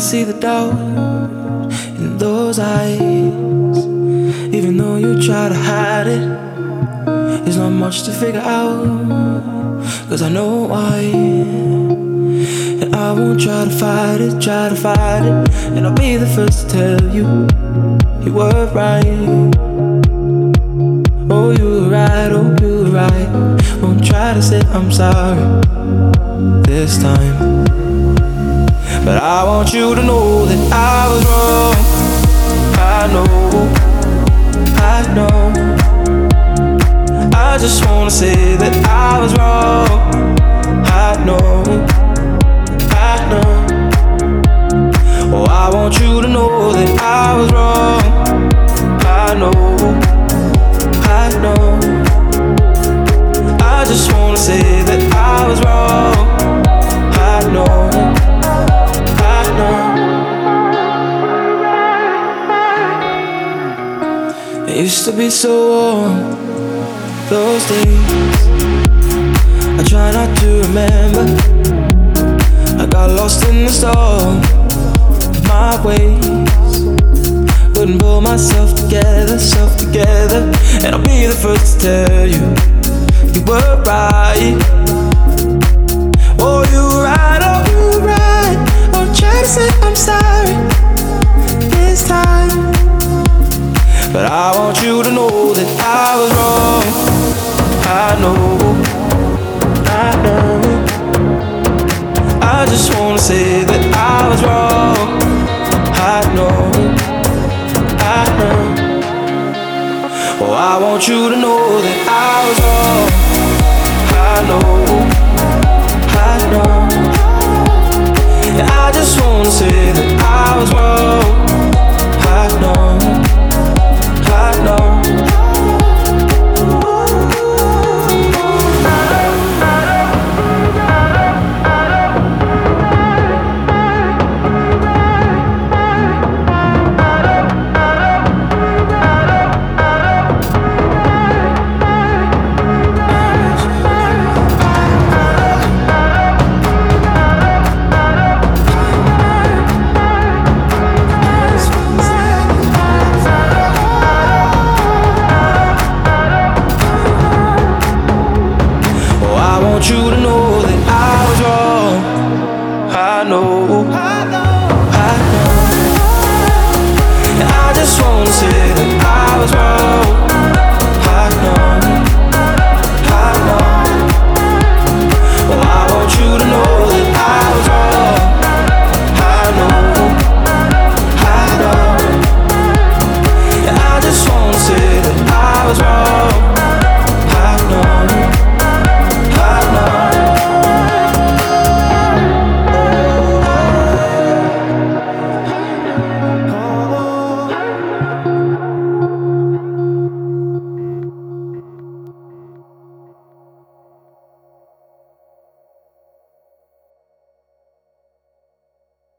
see the doubt in those eyes. Even though you try to hide it, there's not much to figure out. Cause I know why, and I won't try to fight it, and I'll be the first to tell you, you were right. Oh, you were right, oh, you were right. Won't try to say I'm sorry this time, but I want you to know that I was wrong. I know, I just wanna say that I was wrong. I know. Oh, I want you to know that I was wrong. I know. I just wanna say that I was wrong. I know. It used to be so warm, those days. I try not to remember. I got lost in the storm of my ways. Couldn't pull myself together, and I'll be the first to tell you, you were right. Oh, you were right, oh, you were right. I'll try to say I'm sorry this time, but I want you to know that I was wrong. I know. I just wanna say that I was wrong. I know. Oh, I want you to know that I was wrong. I know. And I just wanna say that I was wrong. I know.